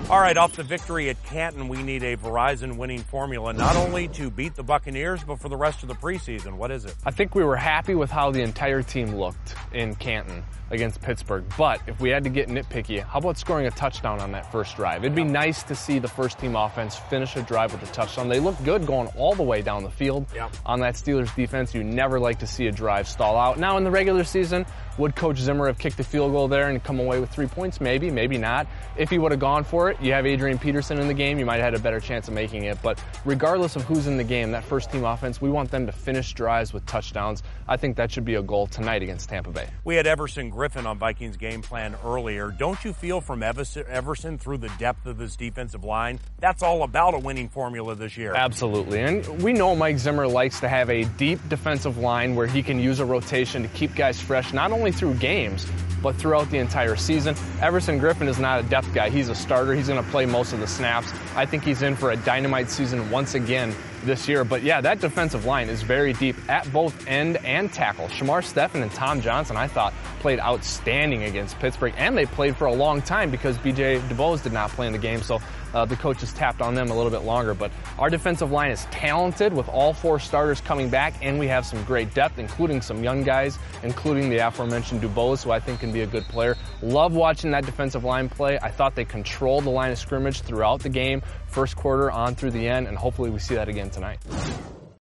All right, off the victory at Canton, we need a Verizon winning formula, not only to beat the Buccaneers, but for the rest of the preseason. What is it? I think we were happy with how the entire team looked in Canton against Pittsburgh. But if we had to get nitpicky, how about scoring a touchdown on that first drive? It'd be nice to see the first team offense finish a drive with a touchdown. They looked good going all the way down the field. On that Steelers defense, you never like to see a drive stall out. Now in the regular season, would Coach Zimmer have kicked a field goal there and come away with 3 points? Maybe, maybe not. If he would have gone for it, you have Adrian Peterson in the game, you might have had a better chance of making it. But regardless of who's in the game, that first team offense, we want them to finish drives with touchdowns. I think that should be a goal tonight against Tampa Bay. We had Everson Griffin on Vikings game plan earlier. Don't you feel from Everson through the depth of this defensive line, that's all about a winning formula this year? Absolutely. And we know Mike Zimmer likes to have a deep defensive line where he can use a rotation to keep guys fresh, not only through games, but throughout the entire season. Everson Griffin is not a depth guy. He's a starter. He's going to play most of the snaps. I think he's in for a dynamite season once again this year. But yeah, that defensive line is very deep at both end and tackle. Shamar Stephen and Tom Johnson, I thought, played outstanding against Pittsburgh, and they played for a long time because B.J. DuBose did not play in the game, so the coaches tapped on them a little bit longer. But our defensive line is talented with all four starters coming back, and we have some great depth, including some young guys, including the aforementioned DuBose, who I think can be a good player. Love watching that defensive line play. I thought they controlled the line of scrimmage throughout the game, first quarter on through the end, and hopefully we see that again tonight.